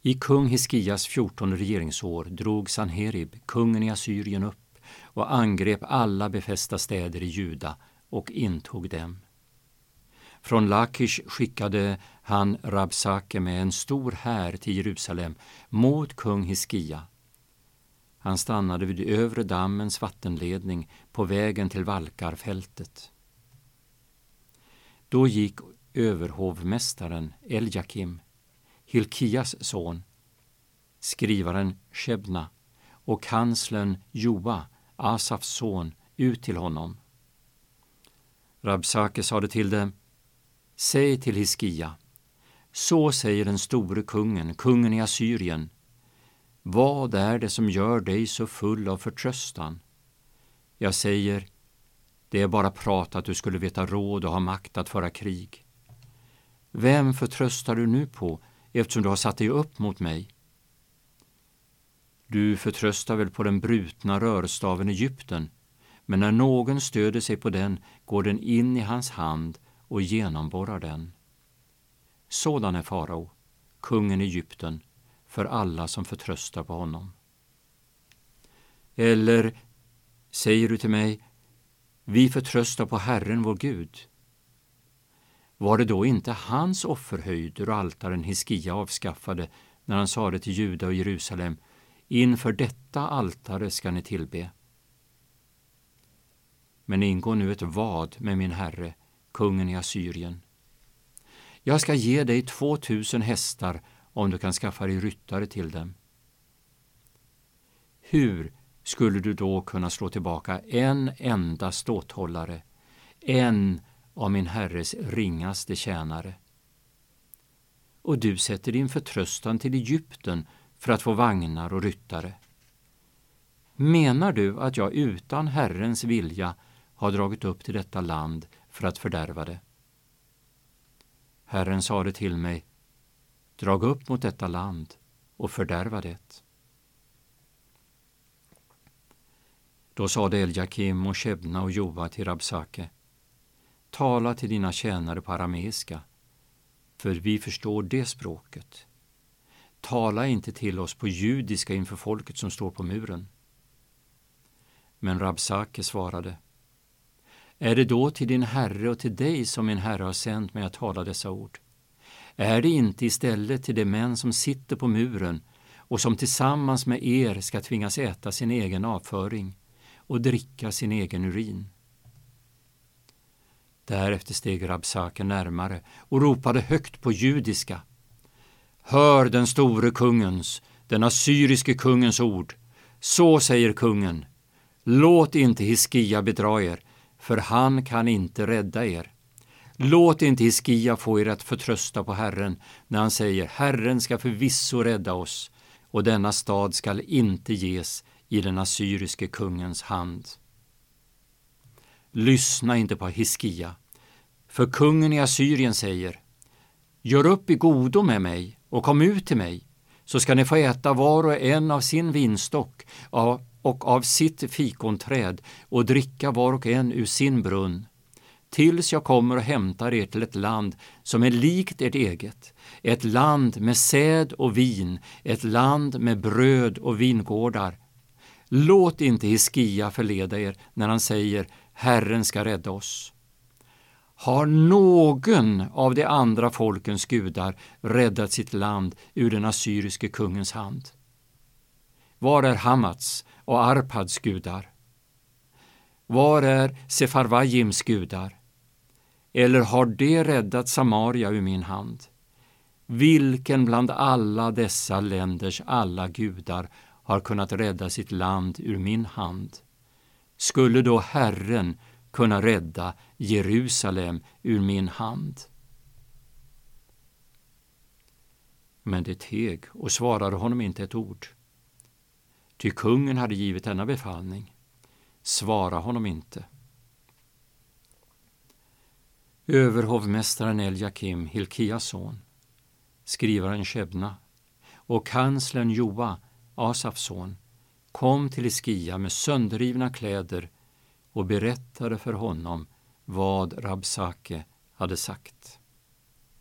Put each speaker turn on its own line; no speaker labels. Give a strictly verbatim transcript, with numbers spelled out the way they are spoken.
I kung Hiskias fjortonde regeringsår drog Sanherib, kungen i Assyrien, upp och angrep alla befästa städer i Juda och intog dem. Från Lakish skickade han Rabsake med en stor här till Jerusalem mot kung Hiskia. Han stannade vid övre dammens vattenledning på vägen till Valkarfältet. Då gick överhovmästaren Eljakim, Hilkias son, skrivaren Shebna och kanslern Joa, Asafs son, ut till honom. Rabsake sade till dem: säg till Hiskia, så säger den store kungen, kungen i Assyrien, vad är det som gör dig så full av förtröstan? Jag säger, det är bara prat att du skulle veta råd och ha makt att föra krig. Vem förtröstar du nu på, eftersom du har satt dig upp mot mig? Du förtröstar väl på den brutna rörstaven Egypten, men när någon stöder sig på den går den in i hans hand och genomborrar den. Sådan är farao, kungen i Egypten, för alla som förtröstar på honom. Eller säger du till mig, vi förtröstar på Herren vår Gud. Var det då inte hans offerhöjder och altaren Hiskia avskaffade när han sade till Juda och Jerusalem, inför detta altare ska ni tillbe? Men ingår nu ett vad med min herre, kungen i Assyrien. Jag ska ge dig två tusen hästar om du kan skaffa dig ryttare till dem. Hur skulle du då kunna slå tillbaka en enda ståthållare, en av min herres ringaste tjänare? Och du sätter din förtröstan till Egypten för att få vagnar och ryttare. Menar du att jag utan Herrens vilja har dragit upp till detta land för att fördärva det? Herren sade till mig, drag upp mot detta land och fördärva det. Då sade Eljakim och Shebna och Joa till Rabsake, tala till dina tjänare på arameiska, för vi förstår det språket. Tala inte till oss på judiska inför folket som står på muren. Men Rabsake svarade, är det då till din herre och till dig som min herre har sänt mig att tala dessa ord? Är det inte istället till de män som sitter på muren och som tillsammans med er ska tvingas äta sin egen avföring och dricka sin egen urin? Därefter steg Rabsake närmare och ropade högt på judiska, hör den store kungens, den assyriske kungens ord. Så säger kungen, låt inte Hiskia bedra er, för han kan inte rädda er. Låt inte Hiskia få er att förtrösta på Herren när han säger, Herren ska förvisso rädda oss, och denna stad skall inte ges i den assyriske kungens hand. Lyssna inte på Hiskia, för kungen i Assyrien säger, gör upp i godo med mig och kom ut till mig, så ska ni få äta var och en av sin vinstock och av sitt fikonträd och dricka var och en ur sin brunn, tills jag kommer och hämtar er till ett land som är likt ert eget, ett land med säd och vin, ett land med bröd och vingårdar. Låt inte Hiskia förleda er när han säger, Herren ska rädda oss. Har någon av de andra folkens gudar räddat sitt land ur den assyriske kungens hand? Var är Hamats och Arpads gudar? Var är Sefarvajims gudar? Eller har de räddat Samaria ur min hand? Vilken bland alla dessa länders alla gudar har kunnat rädda sitt land ur min hand? Skulle då Herren kunna rädda Jerusalem ur min hand? Men det teg och svarade honom inte ett ord. Ty kungen hade givit denna befallning. Svara honom inte. Överhovmästaren Eljakim, Hilkias son, skrivaren Shebna och kanslern Joa, Asafs son, kom till Hiskia med sönderrivna kläder och berättade för honom vad Rabsake hade sagt.